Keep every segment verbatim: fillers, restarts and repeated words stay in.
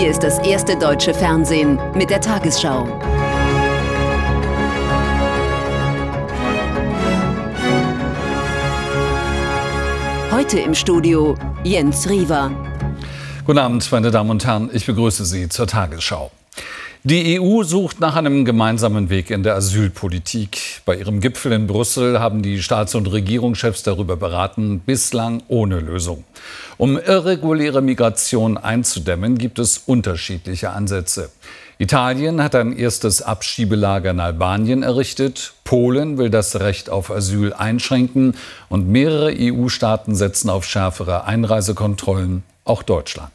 Hier ist das erste deutsche Fernsehen mit der Tagesschau. Heute im Studio Jens Riewer. Guten Abend, meine Damen und Herren. Ich begrüße Sie zur Tagesschau. Die E U sucht nach einem gemeinsamen Weg in der Asylpolitik. Bei ihrem Gipfel in Brüssel haben die Staats- und Regierungschefs darüber beraten, bislang ohne Lösung. Um irreguläre Migration einzudämmen, gibt es unterschiedliche Ansätze. Italien hat ein erstes Abschiebelager in Albanien errichtet. Polen will das Recht auf Asyl einschränken. Und mehrere E U-Staaten setzen auf schärfere Einreisekontrollen, auch Deutschland.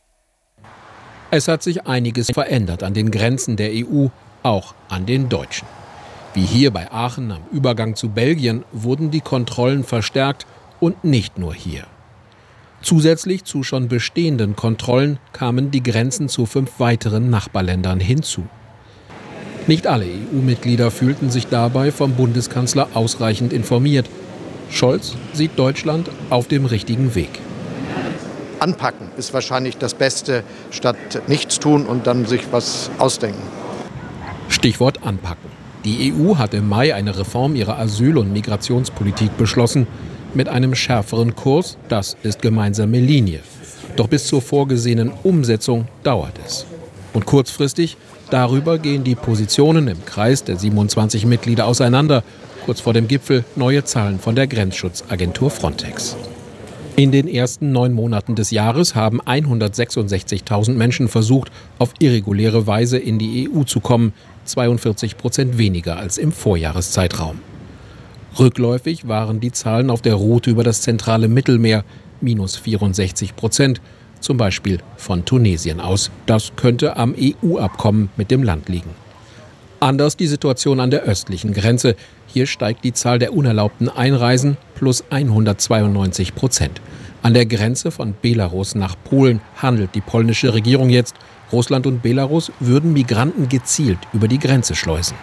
Es hat sich einiges verändert an den Grenzen der E U, auch an den deutschen. Wie hier bei Aachen am Übergang zu Belgien wurden die Kontrollen verstärkt und nicht nur hier. Zusätzlich zu schon bestehenden Kontrollen kamen die Grenzen zu fünf weiteren Nachbarländern hinzu. Nicht alle E U-Mitglieder fühlten sich dabei vom Bundeskanzler ausreichend informiert. Scholz sieht Deutschland auf dem richtigen Weg. Anpacken ist wahrscheinlich das Beste, statt nichts tun und dann sich was ausdenken. Stichwort anpacken. Die E U hat im Mai eine Reform ihrer Asyl- und Migrationspolitik beschlossen. Mit einem schärferen Kurs, das ist gemeinsame Linie. Doch bis zur vorgesehenen Umsetzung dauert es. Und kurzfristig, darüber gehen die Positionen im Kreis der siebenundzwanzig Mitglieder auseinander. Kurz vor dem Gipfel neue Zahlen von der Grenzschutzagentur Frontex. In den ersten neun Monaten des Jahres haben hundertsechsundsechzigtausend Menschen versucht, auf irreguläre Weise in die E U zu kommen, zweiundvierzig Prozent weniger als im Vorjahreszeitraum. Rückläufig waren die Zahlen auf der Route über das zentrale Mittelmeer, minus vierundsechzig Prozent, zum Beispiel von Tunesien aus. Das könnte am E U-Abkommen mit dem Land liegen. Anders die Situation an der östlichen Grenze. Hier steigt die Zahl der unerlaubten Einreisen plus hundertzweiundneunzig Prozent. An der Grenze von Belarus nach Polen handelt die polnische Regierung jetzt. Russland und Belarus würden Migranten gezielt über die Grenze schleusen.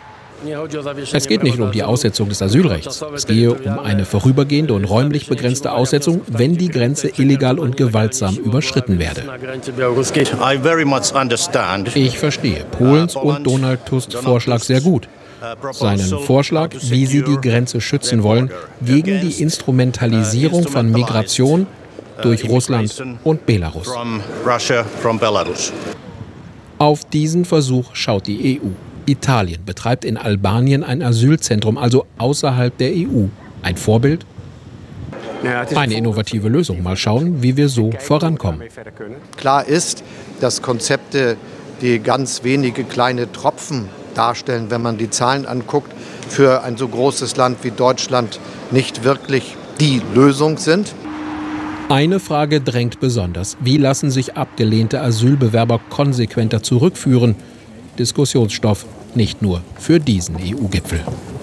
Es geht nicht um die Aussetzung des Asylrechts. Es gehe um eine vorübergehende und räumlich begrenzte Aussetzung, wenn die Grenze illegal und gewaltsam überschritten werde. Ich verstehe Polens und Donald Tusks Vorschlag sehr gut. Seinen Vorschlag, wie sie die Grenze schützen wollen, gegen die Instrumentalisierung von Migration durch Russland und Belarus. Auf diesen Versuch schaut die E U. Italien betreibt in Albanien ein Asylzentrum, also außerhalb der E U. Ein Vorbild? Eine innovative Lösung. Mal schauen, wie wir so vorankommen. Klar ist, dass Konzepte, die ganz wenige kleine Tropfen darstellen, wenn man die Zahlen anguckt, für ein so großes Land wie Deutschland nicht wirklich die Lösung sind. Eine Frage drängt besonders. Wie lassen sich abgelehnte Asylbewerber konsequenter zurückführen? Diskussionsstoff nicht nur für diesen E U-Gipfel.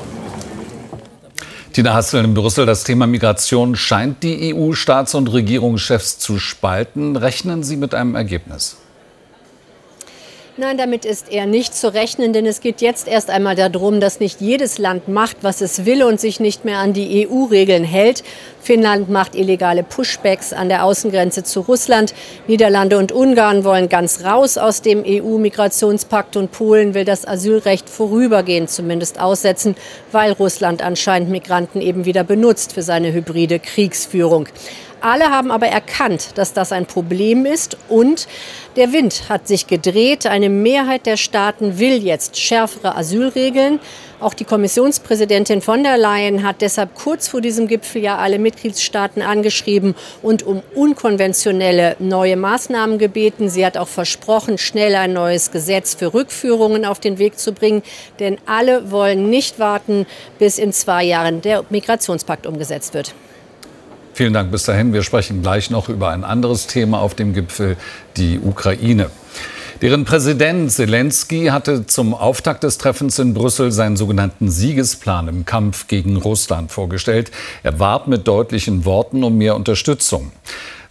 Tina Hassel in Brüssel. Das Thema Migration scheint die E U-Staats- und Regierungschefs zu spalten. Rechnen Sie mit einem Ergebnis? Nein, damit ist eher nicht zu rechnen, denn es geht jetzt erst einmal darum, dass nicht jedes Land macht, was es will und sich nicht mehr an die E U-Regeln hält. Finnland macht illegale Pushbacks an der Außengrenze zu Russland. Niederlande und Ungarn wollen ganz raus aus dem E U-Migrationspakt und Polen will das Asylrecht vorübergehend zumindest aussetzen, weil Russland anscheinend Migranten eben wieder benutzt für seine hybride Kriegsführung. Alle haben aber erkannt, dass das ein Problem ist und der Wind hat sich gedreht. Eine Mehrheit der Staaten will jetzt schärfere Asylregeln. Auch die Kommissionspräsidentin von der Leyen hat deshalb kurz vor diesem Gipfel ja alle Mitgliedstaaten angeschrieben und um unkonventionelle neue Maßnahmen gebeten. Sie hat auch versprochen, schnell ein neues Gesetz für Rückführungen auf den Weg zu bringen. Denn alle wollen nicht warten, bis in zwei Jahren der Migrationspakt umgesetzt wird. Vielen Dank bis dahin. Wir sprechen gleich noch über ein anderes Thema auf dem Gipfel, die Ukraine. Deren Präsident Selenskyj hatte zum Auftakt des Treffens in Brüssel seinen sogenannten Siegesplan im Kampf gegen Russland vorgestellt. Er warb mit deutlichen Worten um mehr Unterstützung.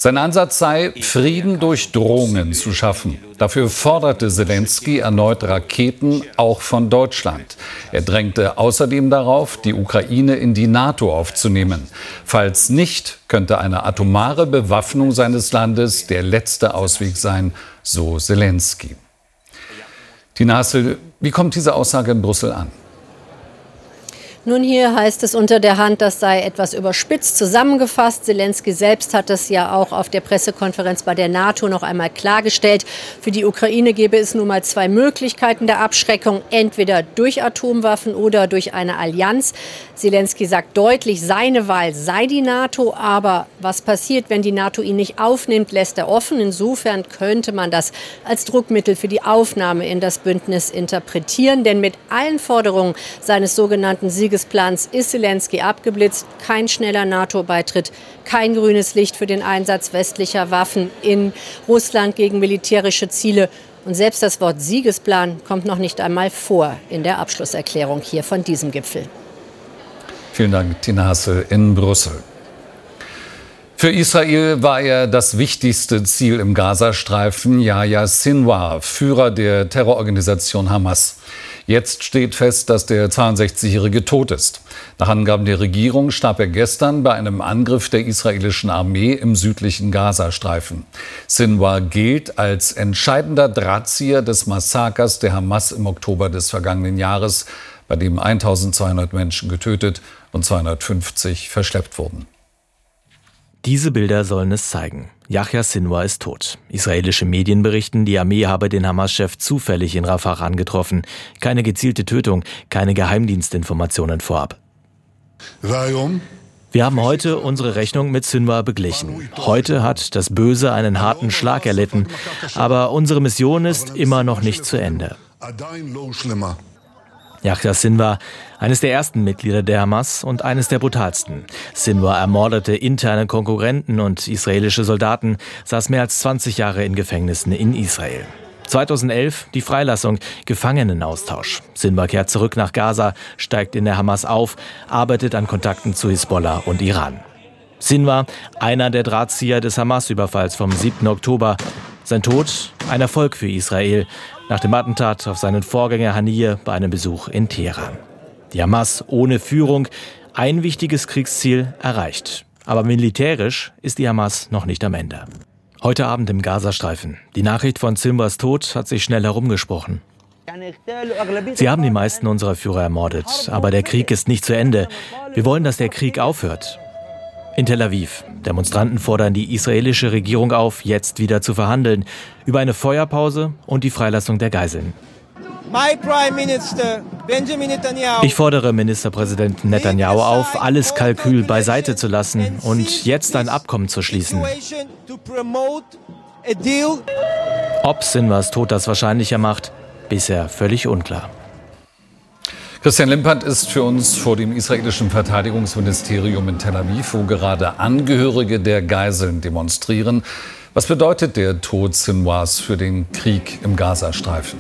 Sein Ansatz sei, Frieden durch Drohungen zu schaffen. Dafür forderte Selenskyj erneut Raketen, auch von Deutschland. Er drängte außerdem darauf, die Ukraine in die NATO aufzunehmen. Falls nicht, könnte eine atomare Bewaffnung seines Landes der letzte Ausweg sein, so Selenskyj. Tina Hassel, wie kommt diese Aussage in Brüssel an? Nun, hier heißt es unter der Hand, das sei etwas überspitzt zusammengefasst. Selenskyj selbst hat das ja auch auf der Pressekonferenz bei der NATO noch einmal klargestellt. Für die Ukraine gäbe es nun mal zwei Möglichkeiten der Abschreckung, entweder durch Atomwaffen oder durch eine Allianz. Selenskyj sagt deutlich, seine Wahl sei die NATO. Aber was passiert, wenn die NATO ihn nicht aufnimmt, lässt er offen. Insofern könnte man das als Druckmittel für die Aufnahme in das Bündnis interpretieren. Denn mit allen Forderungen seines sogenannten Sieges Plans ist Selenskyj abgeblitzt. Kein schneller NATO-Beitritt, kein grünes Licht für den Einsatz westlicher Waffen in Russland gegen militärische Ziele. Und selbst das Wort Siegesplan kommt noch nicht einmal vor in der Abschlusserklärung hier von diesem Gipfel. Vielen Dank, Tina Hassel in Brüssel. Für Israel war er das wichtigste Ziel im Gazastreifen, Yahya Sinwar, Führer der Terrororganisation Hamas. Jetzt steht fest, dass der zweiundsechzigjährige tot ist. Nach Angaben der Regierung starb er gestern bei einem Angriff der israelischen Armee im südlichen Gazastreifen. Sinwar gilt als entscheidender Drahtzieher des Massakers der Hamas im Oktober des vergangenen Jahres, bei dem eintausendzweihundert Menschen getötet und zweihundertfünfzig verschleppt wurden. Diese Bilder sollen es zeigen. Yahya Sinwar ist tot. Israelische Medien berichten, die Armee habe den Hamas-Chef zufällig in Rafah angetroffen. Keine gezielte Tötung, keine Geheimdienstinformationen vorab. Wir haben heute unsere Rechnung mit Sinwar beglichen. Heute hat das Böse einen harten Schlag erlitten, aber unsere Mission ist immer noch nicht zu Ende. Yahya Sinwar, eines der ersten Mitglieder der Hamas und eines der brutalsten. Sinwar ermordete interne Konkurrenten und israelische Soldaten, saß mehr als zwanzig Jahre in Gefängnissen in Israel. zweitausendelf die Freilassung, Gefangenenaustausch. Sinwar kehrt zurück nach Gaza, steigt in der Hamas auf, arbeitet an Kontakten zu Hisbollah und Iran. Sinwar, einer der Drahtzieher des Hamas-Überfalls vom siebten Oktober. Sein Tod, ein Erfolg für Israel, nach dem Attentat auf seinen Vorgänger Haniyeh bei einem Besuch in Teheran. Die Hamas ohne Führung, ein wichtiges Kriegsziel erreicht. Aber militärisch ist die Hamas noch nicht am Ende. Heute Abend im Gazastreifen. Die Nachricht von Sinwars Tod hat sich schnell herumgesprochen. Sie haben die meisten unserer Führer ermordet, aber der Krieg ist nicht zu Ende. Wir wollen, dass der Krieg aufhört. In Tel Aviv. Demonstranten fordern die israelische Regierung auf, jetzt wieder zu verhandeln über eine Feuerpause und die Freilassung der Geiseln. Ich fordere Ministerpräsident Netanyahu auf, alles Kalkül beiseite zu lassen und jetzt ein Abkommen zu schließen. Ob Sinwars Tod das wahrscheinlicher macht, bisher völlig unklar. Christian Limpert ist für uns vor dem israelischen Verteidigungsministerium in Tel Aviv, wo gerade Angehörige der Geiseln demonstrieren. Was bedeutet der Tod Sinwars für den Krieg im Gazastreifen?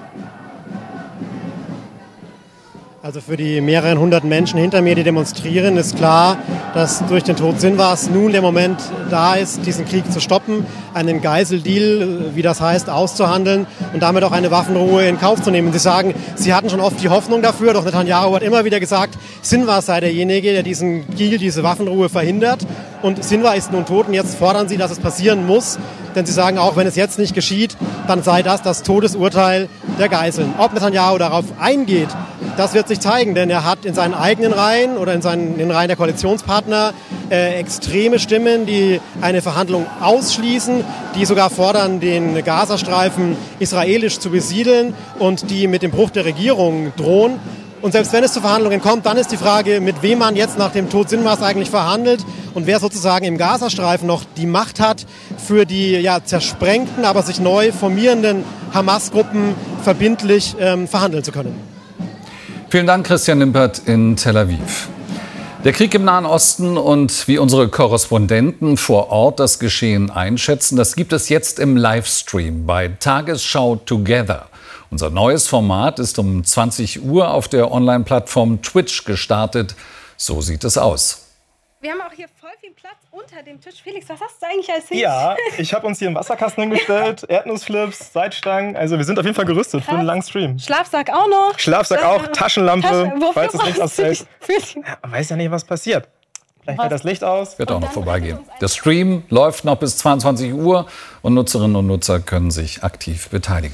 Also für die mehreren hundert Menschen hinter mir, die demonstrieren, ist klar, dass durch den Tod Sinwars nun der Moment da ist, diesen Krieg zu stoppen, einen Geiseldeal, wie das heißt, auszuhandeln und damit auch eine Waffenruhe in Kauf zu nehmen. Sie sagen, sie hatten schon oft die Hoffnung dafür, doch Netanyahu hat immer wieder gesagt, Sinwar sei derjenige, der diesen Deal, diese Waffenruhe verhindert. Und Sinwar ist nun tot und jetzt fordern sie, dass es passieren muss. Denn sie sagen auch, wenn es jetzt nicht geschieht, dann sei das das Todesurteil der Geiseln. Ob Netanyahu darauf eingeht, das wird sich zeigen, denn er hat in seinen eigenen Reihen oder in, seinen, in den Reihen der Koalitionspartner äh, extreme Stimmen, die eine Verhandlung ausschließen, die sogar fordern, den Gazastreifen israelisch zu besiedeln und die mit dem Bruch der Regierung drohen. Und selbst wenn es zu Verhandlungen kommt, dann ist die Frage, mit wem man jetzt nach dem Tod Sinwars eigentlich verhandelt und wer sozusagen im Gazastreifen noch die Macht hat, für die ja, zersprengten, aber sich neu formierenden Hamas-Gruppen verbindlich ähm, verhandeln zu können. Vielen Dank, Christian Limpert in Tel Aviv. Der Krieg im Nahen Osten und wie unsere Korrespondenten vor Ort das Geschehen einschätzen, das gibt es jetzt im Livestream bei Tagesschau Together. Unser neues Format ist um zwanzig Uhr auf der Online-Plattform Twitch gestartet. So sieht es aus. Wir haben auch hier voll viel Platz unter dem Tisch. Felix, was hast du eigentlich als Hilfe? Ja, ich habe uns hier einen Wasserkasten hingestellt, Erdnussflips, Seitstangen. Also wir sind auf jeden Fall gerüstet Krass. für einen langen Stream. Schlafsack auch noch. Schlafsack auch, Taschenlampe, Tasche, falls das Licht ausfällt. Ja, man weiß ja nicht, was passiert. Vielleicht fällt das Licht aus. Wird auch noch vorbeigehen. Der Stream läuft noch bis zweiundzwanzig Uhr und Nutzerinnen und Nutzer können sich aktiv beteiligen.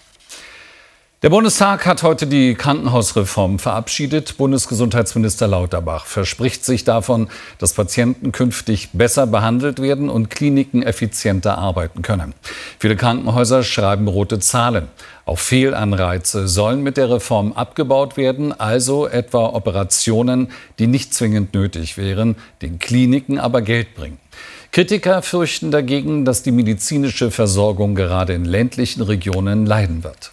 Der Bundestag hat heute die Krankenhausreform verabschiedet. Bundesgesundheitsminister Lauterbach verspricht sich davon, dass Patienten künftig besser behandelt werden und Kliniken effizienter arbeiten können. Viele Krankenhäuser schreiben rote Zahlen. Auch Fehlanreize sollen mit der Reform abgebaut werden, also etwa Operationen, die nicht zwingend nötig wären, den Kliniken aber Geld bringen. Kritiker fürchten dagegen, dass die medizinische Versorgung gerade in ländlichen Regionen leiden wird.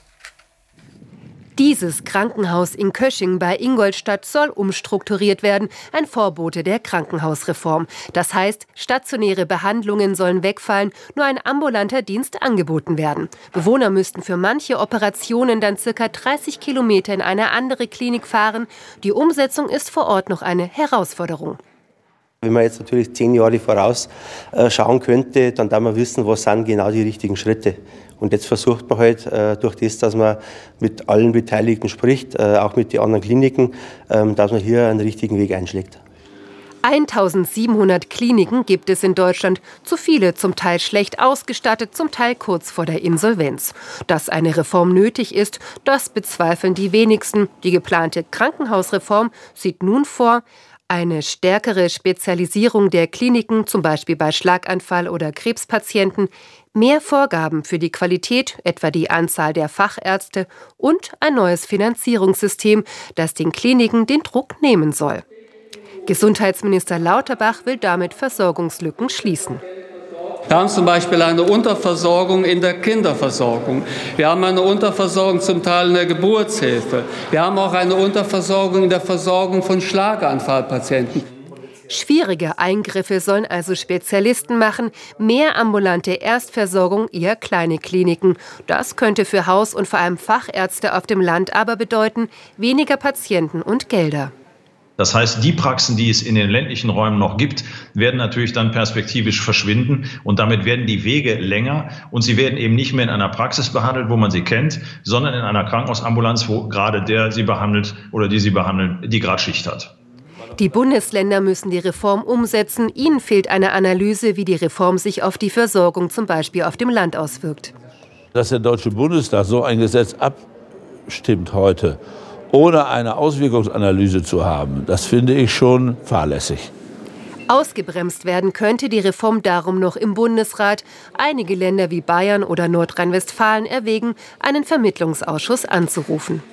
Dieses Krankenhaus in Kösching bei Ingolstadt soll umstrukturiert werden, ein Vorbote der Krankenhausreform. Das heißt, stationäre Behandlungen sollen wegfallen, nur ein ambulanter Dienst angeboten werden. Bewohner müssten für manche Operationen dann ca. dreißig Kilometer in eine andere Klinik fahren. Die Umsetzung ist vor Ort noch eine Herausforderung. Wenn man jetzt natürlich zehn Jahre voraus äh, schauen könnte, dann darf man wissen, was sind genau die richtigen Schritte. Und jetzt versucht man halt äh, durch das, dass man mit allen Beteiligten spricht, äh, auch mit den anderen Kliniken, äh, dass man hier einen richtigen Weg einschlägt. eintausendsiebenhundert Kliniken gibt es in Deutschland. Zu viele, zum Teil schlecht ausgestattet, zum Teil kurz vor der Insolvenz. Dass eine Reform nötig ist, das bezweifeln die wenigsten. Die geplante Krankenhausreform sieht nun vor, eine stärkere Spezialisierung der Kliniken, zum Beispiel bei Schlaganfall- oder Krebspatienten, mehr Vorgaben für die Qualität, etwa die Anzahl der Fachärzte und ein neues Finanzierungssystem, das den Kliniken den Druck nehmen soll. Gesundheitsminister Lauterbach will damit Versorgungslücken schließen. Wir haben zum Beispiel eine Unterversorgung in der Kinderversorgung. Wir haben eine Unterversorgung zum Teil in der Geburtshilfe. Wir haben auch eine Unterversorgung in der Versorgung von Schlaganfallpatienten. Schwierige Eingriffe sollen also Spezialisten machen, mehr ambulante Erstversorgung, eher kleine Kliniken. Das könnte für Haus- und vor allem Fachärzte auf dem Land aber bedeuten, weniger Patienten und Gelder. Das heißt, die Praxen, die es in den ländlichen Räumen noch gibt, werden natürlich dann perspektivisch verschwinden und damit werden die Wege länger und sie werden eben nicht mehr in einer Praxis behandelt, wo man sie kennt, sondern in einer Krankenhausambulanz, wo gerade der sie behandelt oder die sie behandelt, die gerade Schicht hat. Die Bundesländer müssen die Reform umsetzen. Ihnen fehlt eine Analyse, wie die Reform sich auf die Versorgung zum Beispiel auf dem Land auswirkt. Dass der Deutsche Bundestag so ein Gesetz abstimmt heute, ohne eine Auswirkungsanalyse zu haben, das finde ich schon fahrlässig. Ausgebremst werden könnte die Reform darum noch im Bundesrat. Einige Länder wie Bayern oder Nordrhein-Westfalen erwägen, einen Vermittlungsausschuss anzurufen.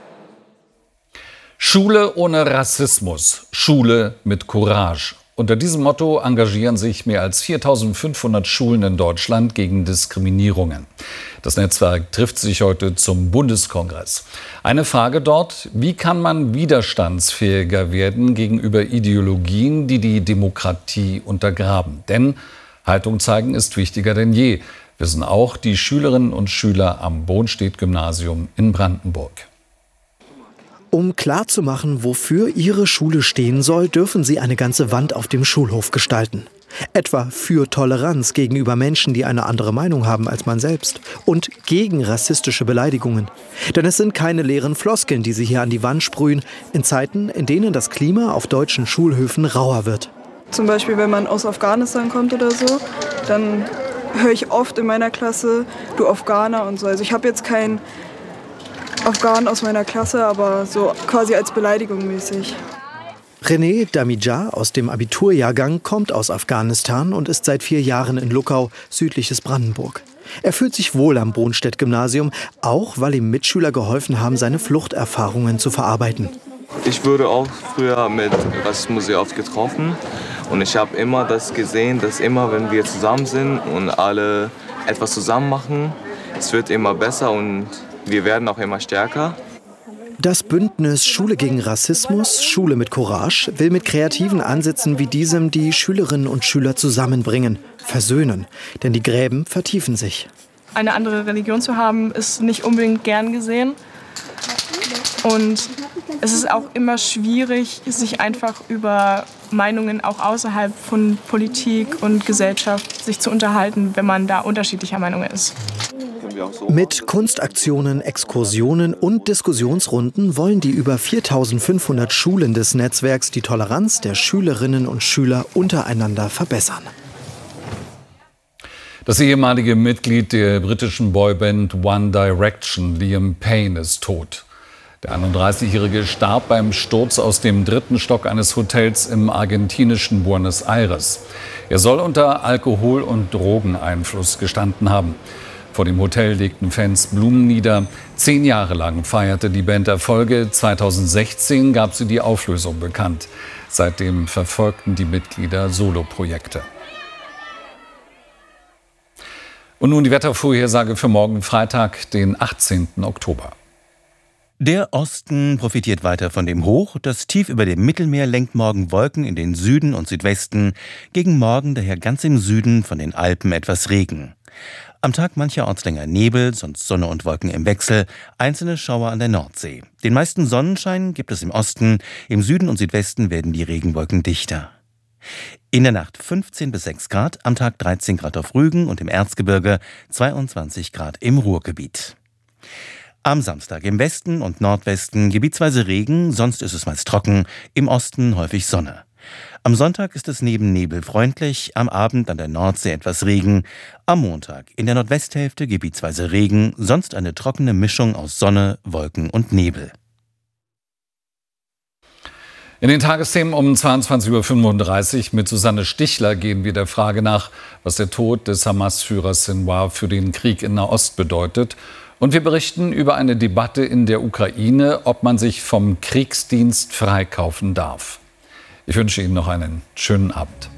Schule ohne Rassismus, Schule mit Courage. Unter diesem Motto engagieren sich mehr als viertausendfünfhundert Schulen in Deutschland gegen Diskriminierungen. Das Netzwerk trifft sich heute zum Bundeskongress. Eine Frage dort: Wie kann man widerstandsfähiger werden gegenüber Ideologien, die die Demokratie untergraben? Denn Haltung zeigen ist wichtiger denn je, wissen auch die Schülerinnen und Schüler am Bohnstedt-Gymnasium in Brandenburg. Um klarzumachen, wofür ihre Schule stehen soll, dürfen sie eine ganze Wand auf dem Schulhof gestalten. Etwa für Toleranz gegenüber Menschen, die eine andere Meinung haben als man selbst. Und gegen rassistische Beleidigungen. Denn es sind keine leeren Floskeln, die sie hier an die Wand sprühen, in Zeiten, in denen das Klima auf deutschen Schulhöfen rauer wird. Zum Beispiel, wenn man aus Afghanistan kommt oder so, dann höre ich oft in meiner Klasse, du Afghaner und so. Also ich habe jetzt keinen Afghanen aus meiner Klasse, aber so quasi als Beleidigung mäßig. René Damija aus dem Abiturjahrgang kommt aus Afghanistan und ist seit vier Jahren in Luckau, südliches Brandenburg. Er fühlt sich wohl am Bohnstedt-Gymnasium, auch weil ihm Mitschüler geholfen haben, seine Fluchterfahrungen zu verarbeiten. Ich wurde auch früher mit Rassismus sehr oft getroffen und ich habe immer das gesehen, dass immer, wenn wir zusammen sind und alle etwas zusammen machen, es wird immer besser und wir werden auch immer stärker. Das Bündnis Schule gegen Rassismus, Schule mit Courage, will mit kreativen Ansätzen wie diesem die Schülerinnen und Schüler zusammenbringen, versöhnen. Denn die Gräben vertiefen sich. Eine andere Religion zu haben, ist nicht unbedingt gern gesehen. Und es ist auch immer schwierig, sich einfach über Meinungen auch außerhalb von Politik und Gesellschaft sich zu unterhalten, wenn man da unterschiedlicher Meinung ist. Mit Kunstaktionen, Exkursionen und Diskussionsrunden wollen die über viertausendfünfhundert Schulen des Netzwerks die Toleranz der Schülerinnen und Schüler untereinander verbessern. Das ehemalige Mitglied der britischen Boyband One Direction, Liam Payne, ist tot. Der einunddreißigjährige starb beim Sturz aus dem dritten Stock eines Hotels im argentinischen Buenos Aires. Er soll unter Alkohol- und Drogeneinfluss gestanden haben. Vor dem Hotel legten Fans Blumen nieder. Zehn Jahre lang feierte die Band Erfolge. zweitausendsechzehn gab sie die Auflösung bekannt. Seitdem verfolgten die Mitglieder Soloprojekte. Und nun die Wettervorhersage für morgen Freitag, den achtzehnten Oktober. Der Osten profitiert weiter von dem Hoch. Das Tief über dem Mittelmeer lenkt morgen Wolken in den Süden und Südwesten. Gegen Morgen daher ganz im Süden von den Alpen etwas Regen. Am Tag mancherorts länger Nebel, sonst Sonne und Wolken im Wechsel, einzelne Schauer an der Nordsee. Den meisten Sonnenschein gibt es im Osten, im Süden und Südwesten werden die Regenwolken dichter. In der Nacht fünfzehn bis sechs Grad, am Tag dreizehn Grad auf Rügen und im Erzgebirge, zweiundzwanzig Grad im Ruhrgebiet. Am Samstag im Westen und Nordwesten gebietsweise Regen, sonst ist es meist trocken, im Osten häufig Sonne. Am Sonntag ist es neben Nebel freundlich, am Abend an der Nordsee etwas Regen. Am Montag in der Nordwesthälfte gebietsweise Regen, sonst eine trockene Mischung aus Sonne, Wolken und Nebel. In den Tagesthemen um zweiundzwanzig Uhr fünfunddreißig mit Susanne Stichler gehen wir der Frage nach, was der Tod des Hamas-Führers Sinwar für den Krieg in Nahost bedeutet. Und wir berichten über eine Debatte in der Ukraine, ob man sich vom Kriegsdienst freikaufen darf. Ich wünsche Ihnen noch einen schönen Abend.